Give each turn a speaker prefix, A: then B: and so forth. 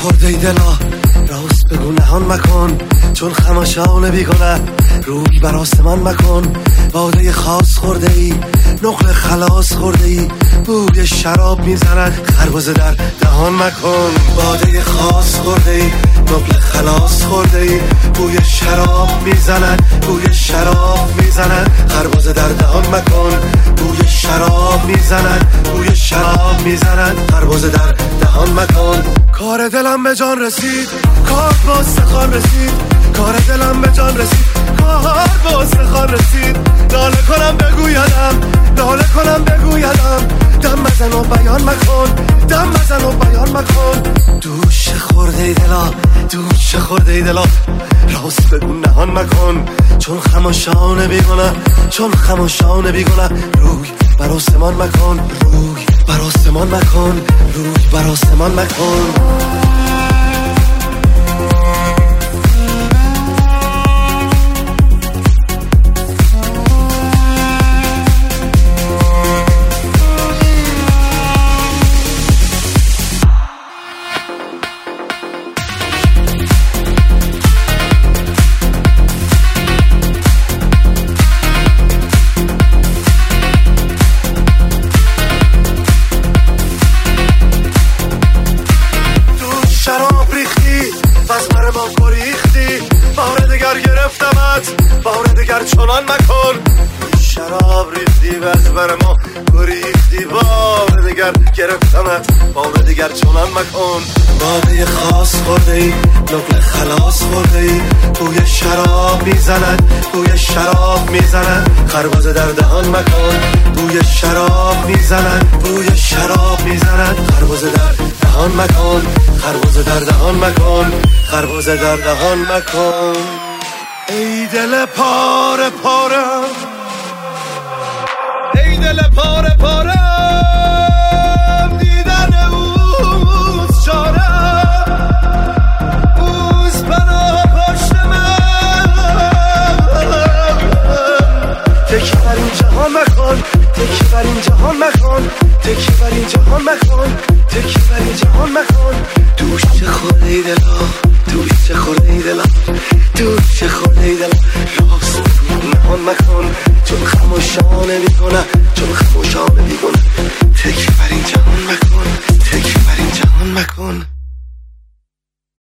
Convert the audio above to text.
A: خورده ای دلا راست بگو نهان مکن، چون خماشان بیگنه روی بر آسمان مکن. باده خاص خورده ای نقل خلاص خورده ای بوی شراب میزند خربزه در دهان مکن. باده خاص خورده ای نقل خلاص خورده ای بوی شراب میزند بوی شراب میزند خربزه در دهان مکن. بوی شراب میزند بوی شراب میزند خربزه در دهان مکن. کار دلم به جان رسید کار با استخوان رسید کار دلم به جان رسید کار با استخوان رسید. ناله کنم بگویدم ناله کنم بگویدم دم بزن و بیان مکن دم بزن و بیان مکن. دوش خورده ای دلا دوش خورده ای دلا راست بگو نهان مکن، چون خماشان بیگنه چون خماشان بیگنه روی بر آسمان مکن روی بر آسمان مکن روی بر آسمان مکن. بار دگر چنان مکن. شراب ریختی و از بر ما گریختی بار دگر گرفتمت بار دگر چنان مکن. باده خاص خورده ای نقل خلاص خورده ای بوی شراب میزند بوی شراب میزند خربزه در دهان مکن. بوی شراب میزند بوی شراب میزند خربزه در دهان مکن خربزه در دهان مکن خربزه در دهان مکن. ای دل پاره پارم ای دل پاره پارم دیدن اوز چارم اوز بنا پشت من. تکی بر این جهان مکن تکی بر این جهان مکن تکی بر این جهان مکن تکی بر این جهان مکن. دوش خورده ای دلا دوش خورده ای دلا دوش خورده ای دلا راست نهان مکن، چون خماشانه بیگنه چون خماشانه بیگنه تکی بر این جهان مکن.